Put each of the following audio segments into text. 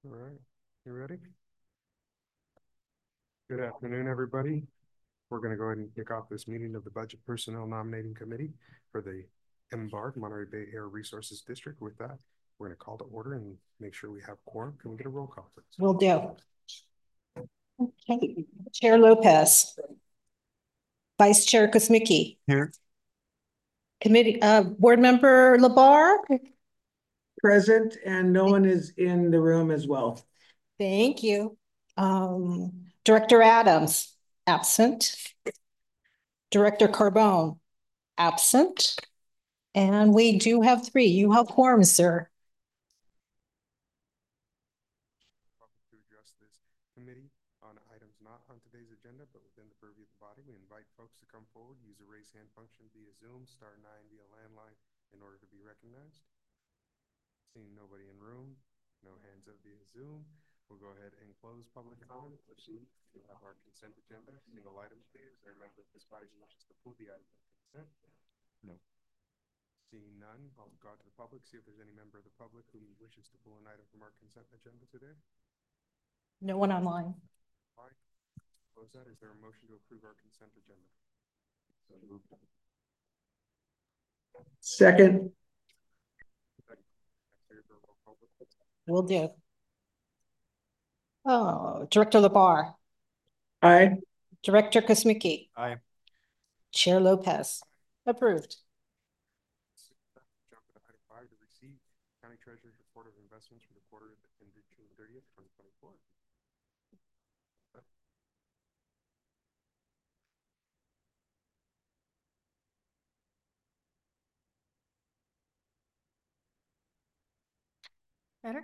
All right, you ready? Good afternoon, everybody. We're going to go ahead and kick off this meeting of the Budget Personnel Nominating Committee for the MBARD, Monterey Bay Air Resources District. With that, we're going to call to order and make sure we have quorum. Can we get a roll call, please? Will do. Okay. Chair Lopez. Vice Chair Kosmicki. Here. Committee, Board Member Labar. Present, and no one is in the room as well. Thank you. Director Adams, absent. Director Carbone, absent. And we do have three. You have quorum, sir. To address this committee on items not on today's agenda, but within the purview of the body, we invite folks to come forward, use the raise hand function via Zoom, *9 via landline in order to be recognized. Seeing nobody in room, no hands up via Zoom, we'll go ahead and close public comment. We'll have our consent agenda, single item. Is there a member of this body who wishes to pull the item of consent? No. Seeing none, I'll go out to the public, see if there's any member of the public who wishes to pull an item from our consent agenda today. No one online. All right. Close that. Is there a motion to approve our consent agenda? So moved. Second. Will do. Oh, Director Labar. Aye. Director Kosmicki. Aye. Chair Lopez. Approved. Jump to item 5 to receive County Treasurer's Report of Investments for the quarter ended June 30th, 2024. Better?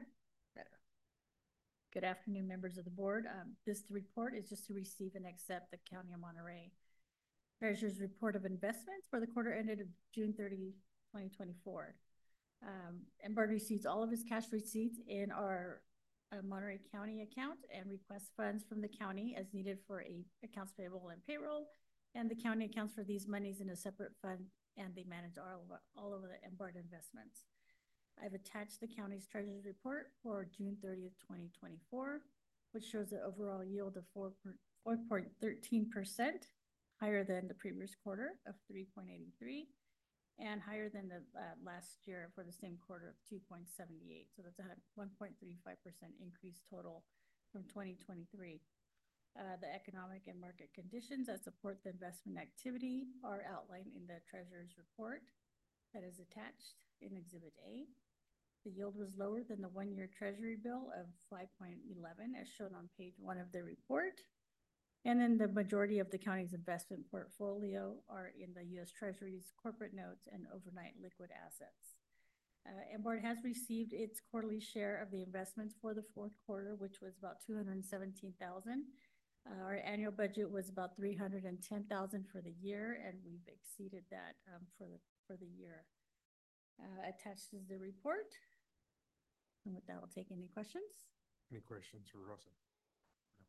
Good afternoon, members of the board. This report is just to receive and accept the County of Monterey Treasurer's Report of Investments for the quarter ended June 30, 2024. MBARD receives all of its cash receipts in our Monterey County account and requests funds from the county as needed for accounts payable and payroll. And the county accounts for these monies in a separate fund, and they manage all of the MBARD investments. I've attached the county's treasurer's report for June 30th, 2024, which shows an overall yield of 4.13%, higher than the previous quarter of 3.83, and higher than the last year for the same quarter of 2.78. So that's a 1.35% increase total from 2023. The economic and market conditions that support the investment activity are outlined in the treasurer's report that is attached in Exhibit A. The yield was lower than the one-year treasury bill of 5.11 as shown on page 1 of the report. And then the majority of the county's investment portfolio are in the U.S. Treasury's corporate notes and overnight liquid assets. MBARD has received its quarterly share of the investments for the fourth quarter, which was about $217,000. Our annual budget was about $310,000 for the year, and we've exceeded that for the year. Attached is the report. And with that, I'll take any questions. Any questions for Rosa? No.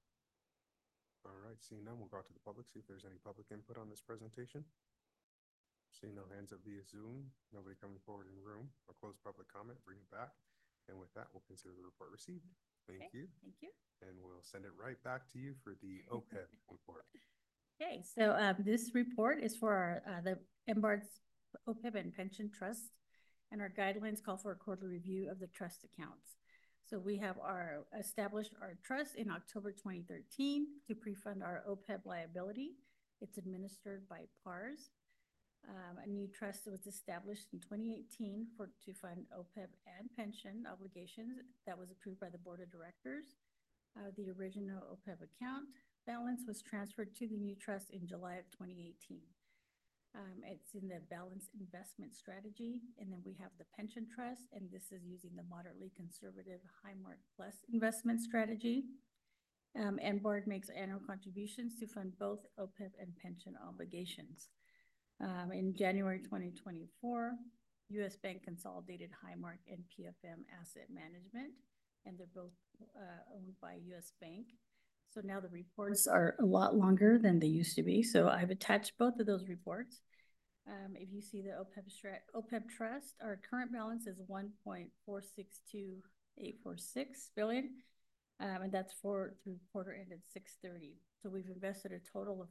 All right, seeing none, we'll go out to the public, see if there's any public input on this presentation. Seeing no hands up via Zoom, nobody coming forward in the room. I'll close public comment, bring it back. And with that, we'll consider the report received. Thank you. Thank you. And we'll send it right back to you for the OPEB report. Okay, so this report is for the MBARD's OPEB and Pension Trust, and our guidelines call for a quarterly review of the trust accounts. So we have established our trust in October 2013 to pre-fund our OPEB liability. It's administered by PARS. A new trust was established in 2018 to fund OPEB and pension obligations that was approved by the board of directors. The original OPEB account balance was transferred to the new trust in July of 2018. It's in the balanced investment strategy, and then we have the pension trust, and this is using the moderately conservative Highmark Plus investment strategy. MBARD makes annual contributions to fund both OPEB and pension obligations. In January 2024, U.S. Bank consolidated Highmark and PFM Asset Management, and they're both owned by U.S. Bank. So now the reports are a lot longer than they used to be. So I've attached both of those reports. If you see the OPEB Trust, our current balance is $1.462 $1.846 billion. And that's through quarter ended 6/30. So we've invested a total of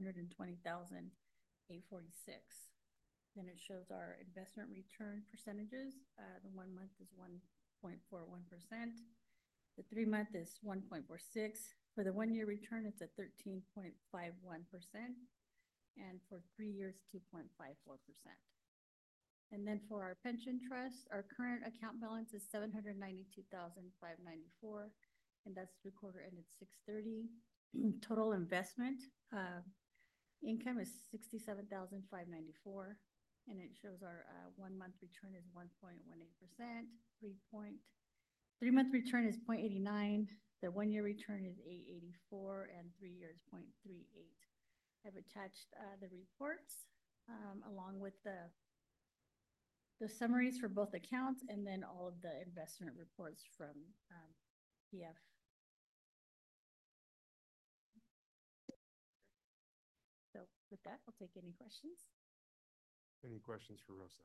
$520,846. Then it shows our investment return percentages. The 1 month is 1.41%. The 3 month is 1.46. For the 1 year return, it's at 13.51%. And for 3 years, 2.54%. And then for our pension trust, our current account balance is $792,594, and that's through quarter ended 6/30. Total investment income is $67,594, and it shows our 1 month return is 1.18%. 3 month return is 0.89. The 1 year return is 8.84, and 3 years 0.38. I've attached the reports along with the summaries for both accounts, and then all of the investment reports from PF. So with that, I'll take any questions. Any questions for Rosa?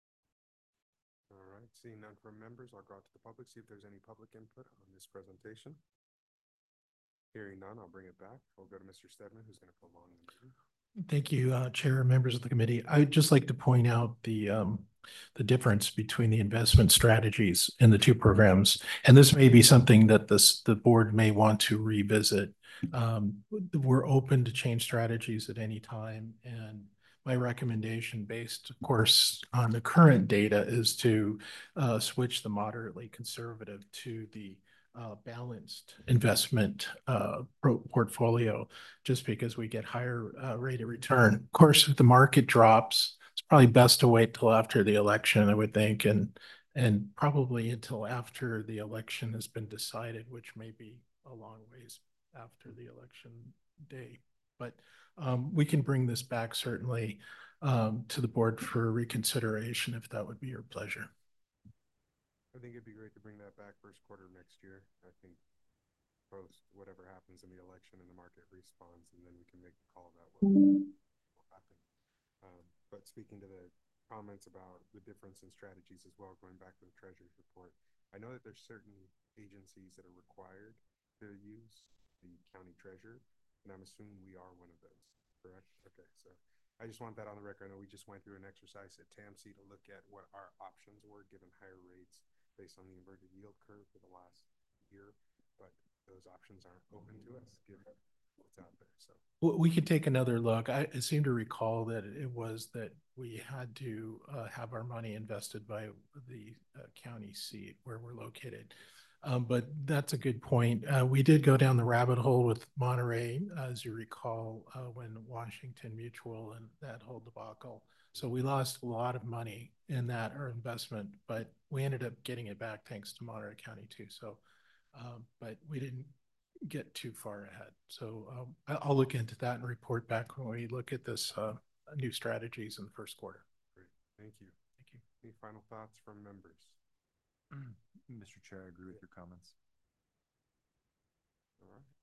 All right, seeing none from members, I'll go out to the public, see if there's any public input on this presentation. Hearing none, I'll bring it back. We'll go to Mr. Stedman, who's going to prolong the meeting. Thank you, Chair and members of the committee. I'd just like to point out the difference between the investment strategies in the two programs. And this may be something that the board may want to revisit. We're open to change strategies at any time. And my recommendation, based, of course, on the current data, is to switch the moderately conservative to the balanced investment portfolio, just because we get higher rate of return. Of course, if the market drops, it's probably best to wait till after the election, I would think, and probably until after the election has been decided, which may be a long ways after the election day. But we can bring this back certainly to the board for reconsideration if that would be your pleasure. I think it'd be great to bring that back first quarter of next year. I think post whatever happens in the election and the market responds, and then we can make the call about what will happen. But speaking to the comments about the difference in strategies as well, going back to the Treasurer's report, I know that there's certain agencies that are required to use the county treasurer, and I'm assuming we are one of those, correct? Okay, so I just want that on the record. I know we just went through an exercise at TAMC to look at what our options were given higher rates based on the inverted yield curve for the last year, but those options aren't open to us given what's out there. So we could take another look. I seem to recall that it was that we had to have our money invested by the county seat where we're located. But that's a good point. We did go down the rabbit hole with Monterey, as you recall, when Washington Mutual and that whole debacle. So we lost a lot of money in that, our investment, but we ended up getting it back thanks to Monterey County too. So, but we didn't get too far ahead. So I'll look into that and report back when we look at this new strategies in the first quarter. great, thank you. Thank you. Any final thoughts from members? Mr. Chair, I agree with your comments. All right.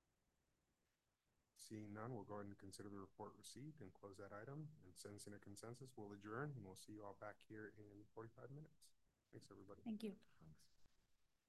Seeing none, we'll go ahead and consider the report received and close that item. And sensing a consensus, we'll adjourn, and we'll see you all back here in 45 minutes. Thanks, everybody. Thank you. Thanks.